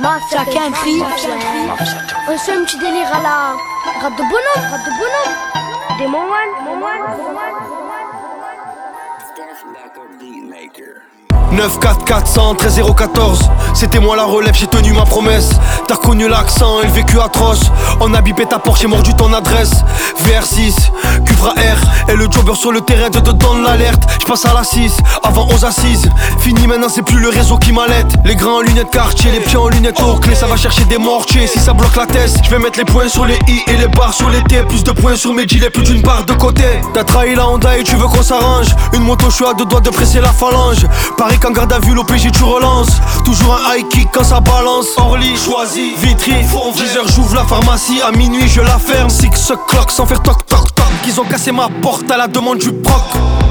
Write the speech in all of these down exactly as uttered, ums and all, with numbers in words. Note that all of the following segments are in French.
Chacun un prix. On se fait un petit délire à la rate de bonhomme, rate de bonhomme. Des moments, moments. neuf quatre quatre cent treize zéro quatorze. C'était moi la relève, j'ai tenu ma promesse. T'as reconnu l'accent et le vécu atroce. On a bipé ta porte, j'ai mordu ton adresse. V R six, Cupra R. Et le jobber sur le terrain te donne l'alerte. J'passe à la six, avant onze assises. Fini maintenant, c'est plus le réseau qui m'allait. Les grands en lunettes quartier, les petits en lunettes aux clés. Ça va chercher des mortiers, si ça bloque la tête. J'vais mettre les points sur les i et les barres sur les t. Plus de points sur mes gilets, plus d'une barre de côté. T'as trahi la Honda et tu veux qu'on s'arrange. Une moto, je suis à deux doigts de presser la phalange. Pareil qu'en garde à vue, l'O P J tu relances. Toujours un high kick quand ça balance. Orly, choisi, Vitry, dix heures j'ouvre la pharmacie. À minuit je la ferme, six o'clock sans faire toc toc toc. Qu'ils ont cassé ma porte à la demande du proc.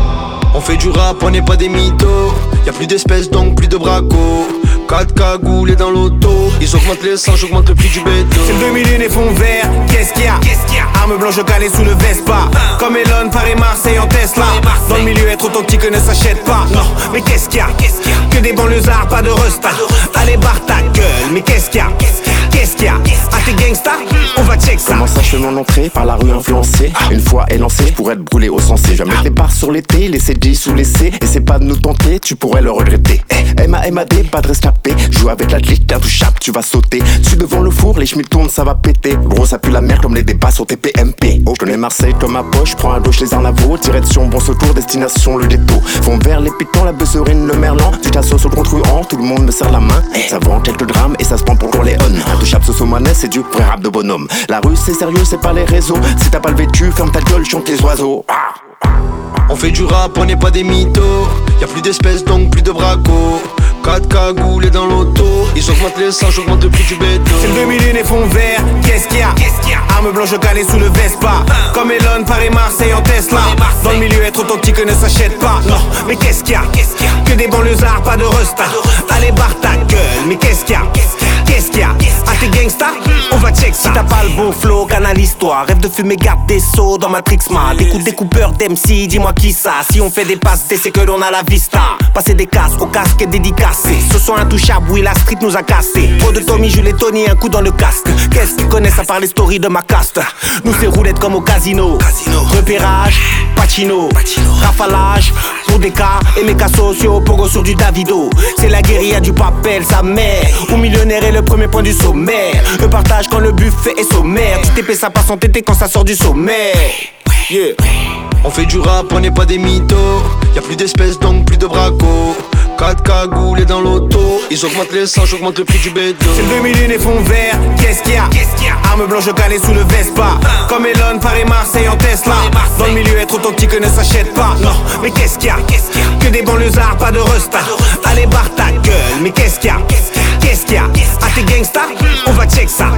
On fait du rap, on n'est pas des mythos. Y'a plus d'espèces donc plus de bracos. Quatre cagoulés dans l'auto. Ils augmentent l'essence, j'augmente le prix du béton. C'est le deux mille un et fond vert, qu'est-ce qu'il y a? Arme blanche calée sous le Vespa. Comme Elon, Paris, Marseille en Tesla. Dans le milieu être authentique ne s'achète pas. Non, mais qu'est-ce qu'il y a? Que des banlieusards, pas de resta. Allez barre ta gueule, mais qu'est-ce qu'il y a? Qu'est-ce qu'il y a? Ah t'es gangsta? On va check ça. Comment ça je fais mon entrée par la rue influencée? Une fois élancé, je pourrais être brûlé au sensé. Je vais mettre les barres sur l'été, les C D sous les C. Et c'est pas de nous tenter, tu pourrais le regretter. M A M A D, pas de rescapé. Joue avec la clique, intouchable, tu vas sauter. Tu devant le four, les chemins tournent, ça va péter. Gros ça pue la merde comme les débats sur T P M P. Oh, je connais Marseille comme ma poche, prends à gauche les arnavaux. Direction bon secours, destination le ghetto. Font vers les pitons, la besserine, le merlan. Tu t'assois sur le contruant, tout le monde me serre la main. Ça vend quelques grammes et ça se prend pour Corleone. Intouchable ce somanet, c'est du vrai rap de bonhomme. La rue c'est sérieux, c'est pas les réseaux. Si t'as pas le vécu, ferme ta gueule, chante les oiseaux. Ah. On fait du rap, on n'est pas des mythos. Y'a plus d'espèces donc plus de bracos. Quatre cagoulés dans l'auto. Ils augmentent l'essence, j'augmente le prix du béton. C'est le deux mille un et fond vert, qu'est-ce qu'il y a? Arme blanche calée sous le Vespa. Comme Elon, Paris, Marseille en Tesla. Dans le milieu être authentique ne s'achète pas. Non, mais qu'est-ce qu'il y a? Que des banlieusards, pas de resta. Allez barre ta gueule, mais qu'est-ce qu'il y a? Qu'est-ce qu'il y a? Ah t'es gangsta? On va check ça. Si t'as pas le bon flow, canalise-toi. Rêve de fumer, garde des sauts dans Matrix Ma. D'écoute des coupeurs d'M C, dis-moi qui ça. Si on fait des passes, c'est que l'on a la vista. Passer des casques au casque et dédicacé. Ce sont intouchables, oui la street nous a cassé. Trop de Tommy, Jules et Tony, un coup dans le casque. Qu'est-ce qu'ils connaissent à part les stories de ma caste? Nous c'est roulette comme au casino. Repérage, Pacino, rafalage, pour des cas et méca sociaux, pogo sur du Davido. C'est la guérilla du papel, sa mère. Ou millionnaire est le premier point du sommaire. Le partage quand le buffet est sommaire. Tu t'épais ça passe en tété quand ça sort du sommaire. Yeah. On fait du rap, on n'est pas des mythos. Y'a plus d'espèces donc plus de bracos. Quatre cagoulés dans l'auto. Ils augmentent l'essence, j'augmente le prix du béton. C'est le deux mille un et fond vert, qu'est-ce qu'il y a? Arme blanche calée sous le Vespa. Comme Elon, Paris, Marseille en Tesla. Dans le milieu être authentique ne s'achète pas. Non, mais qu'est-ce qu'il y a? Que des banlieusards, pas de resta. Allez barre ta gueule, mais qu'est-ce qu'il y a? Qu'est-ce qu'il y a? Ah t'es gangsta? On va check ça.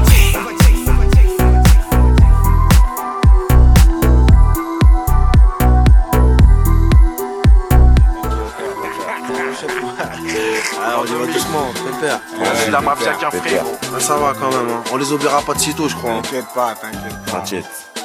Alors on y va doucement, pépère. Si la mafia qui a frérot. Ça va quand même, hein. On les oubliera pas de sitôt je crois. T'inquiète pas, t'inquiète pas. T'inquiète.